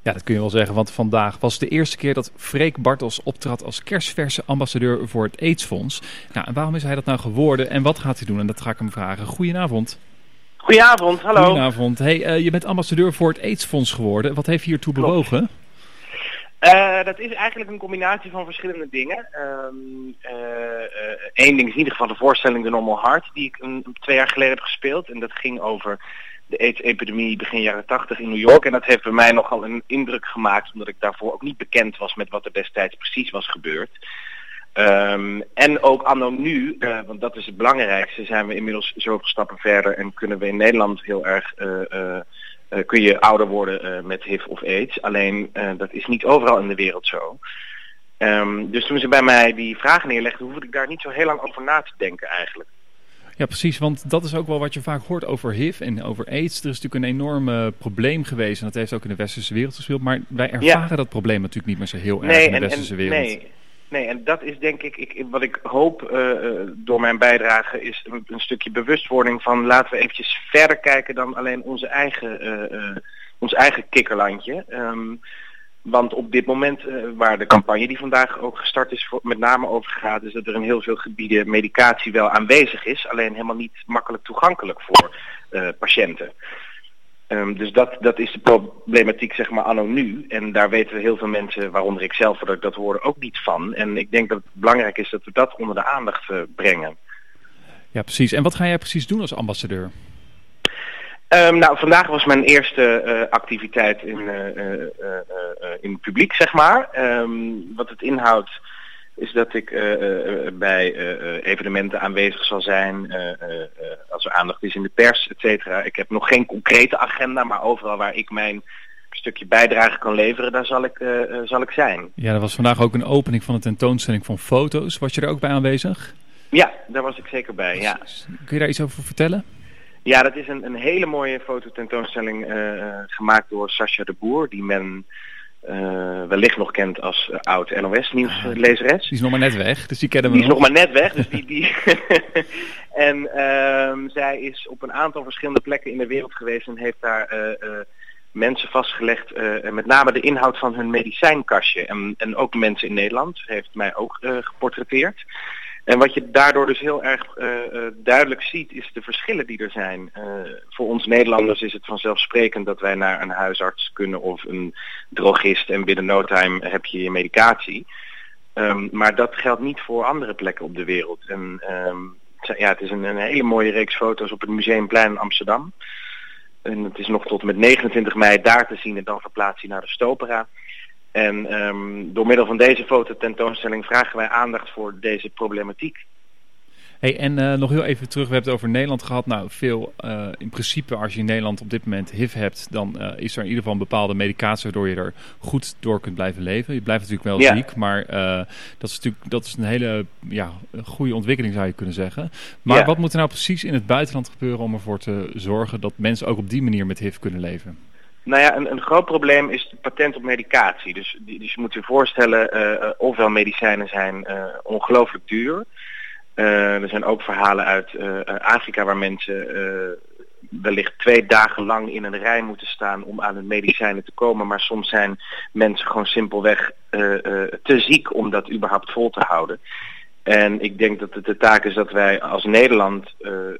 Ja, dat kun je wel zeggen, want vandaag was de eerste keer dat Freek Bartels optrad als kersverse ambassadeur voor het AIDS-fonds. Nou, en waarom is hij dat nou geworden en wat gaat hij doen? En dat ga ik hem vragen. Goedenavond. Goedenavond, hallo. Goedenavond. Hey, je bent ambassadeur voor het AIDS-fonds geworden. Wat heeft je hiertoe bewogen? Dat is eigenlijk een combinatie van verschillende dingen. Eén ding is in ieder geval de voorstelling The Normal Heart, die ik 2 jaar geleden heb gespeeld. En dat ging over de AIDS-epidemie begin jaren 80 in New York. En dat heeft bij mij nogal een indruk gemaakt, omdat ik daarvoor ook niet bekend was met wat er destijds precies was gebeurd. En ook anno nu, want dat is het belangrijkste, zijn we inmiddels zoveel stappen verder en kunnen we in Nederland heel erg... kun je ouder worden met HIV of AIDS. Alleen dat is niet overal in de wereld zo. Dus toen ze bij mij die vragen neerlegden, hoefde ik daar niet zo heel lang over na te denken eigenlijk. Ja, precies, want dat is ook wel wat je vaak hoort over HIV en over AIDS. Er is natuurlijk een enorm probleem geweest en dat heeft ook in de westerse wereld gespeeld. Maar wij ervaren dat probleem natuurlijk niet meer zo heel erg in de westerse wereld. Nee, en dat is denk ik wat ik hoop door mijn bijdrage is een stukje bewustwording van laten we eventjes verder kijken dan alleen ons eigen kikkerlandje. Want op dit moment waar de campagne die vandaag ook gestart is met name over gaat, is dat er in heel veel gebieden medicatie wel aanwezig is, alleen helemaal niet makkelijk toegankelijk voor patiënten. Dus dat is de problematiek zeg maar anno nu. En daar weten we heel veel mensen, waaronder ik zelf, dat ik dat hoorde, ook niet van. En ik denk dat het belangrijk is dat we dat onder de aandacht brengen. Ja, precies. En wat ga jij precies doen als ambassadeur? Nou, vandaag was mijn eerste activiteit in het publiek, zeg maar. Wat het inhoudt is dat ik bij evenementen aanwezig zal zijn, als er aandacht is in de pers, et cetera. Ik heb nog geen concrete agenda, maar overal waar ik mijn stukje bijdrage kan leveren, daar zal ik zijn. Ja, er was vandaag ook een opening van een tentoonstelling van foto's. Was je er ook bij aanwezig? Ja, daar was ik zeker bij, ja. Kun je daar iets over vertellen? Ja, dat is een hele mooie fototentoonstelling gemaakt door Sascha de Boer, die men... wellicht nog kent als oud NOS-nieuwslezeres. Die is nog maar net weg, dus die kennen we nog. Die is nog maar net weg, dus die... En zij is op een aantal verschillende plekken in de wereld geweest en heeft daar mensen vastgelegd, met name de inhoud van hun medicijnkastje. En ook mensen in Nederland, heeft mij ook geportretteerd. En wat je daardoor dus heel erg duidelijk ziet, is de verschillen die er zijn. Voor ons Nederlanders is het vanzelfsprekend dat wij naar een huisarts kunnen of een drogist en binnen no time heb je je medicatie. Maar dat geldt niet voor andere plekken op de wereld. En ja, het is een hele mooie reeks foto's op het Museumplein in Amsterdam. En het is nog tot en met 29 mei daar te zien en dan verplaatst hij naar de Stopera. En door middel van deze fototentoonstelling vragen wij aandacht voor deze problematiek. Hey, en nog heel even terug, we hebben het over Nederland gehad. Nou, in principe als je in Nederland op dit moment HIV hebt, dan is er in ieder geval een bepaalde medicatie waardoor je er goed door kunt blijven leven. Je blijft natuurlijk wel ziek, maar dat is een hele goede ontwikkeling zou je kunnen zeggen. Maar wat moet er nou precies in het buitenland gebeuren om ervoor te zorgen dat mensen ook op die manier met HIV kunnen leven? Nou ja, een groot probleem is het patent op medicatie. Dus je moet je voorstellen, ofwel medicijnen zijn ongelooflijk duur. Er zijn ook verhalen uit Afrika waar mensen wellicht 2 dagen lang in een rij moeten staan om aan hun medicijnen te komen. Maar soms zijn mensen gewoon simpelweg te ziek om dat überhaupt vol te houden. En ik denk dat het de taak is dat wij als Nederland...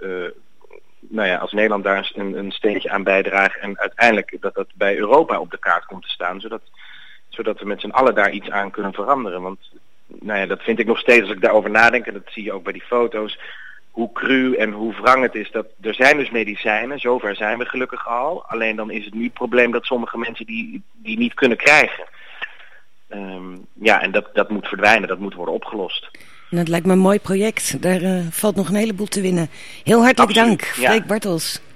als Nederland daar een steentje aan bijdraagt en uiteindelijk dat bij Europa op de kaart komt te staan, zodat we met z'n allen daar iets aan kunnen veranderen. Want dat vind ik nog steeds, als ik daarover nadenk, en dat zie je ook bij die foto's, hoe cru en hoe wrang het is. Dat er zijn dus medicijnen, zover zijn we gelukkig al, alleen dan is het nu het probleem dat sommige mensen die niet kunnen krijgen. En dat moet verdwijnen, dat moet worden opgelost. Dat lijkt me een mooi project. Daar valt nog een heleboel te winnen. Heel hartelijk dank, Freek Bartels.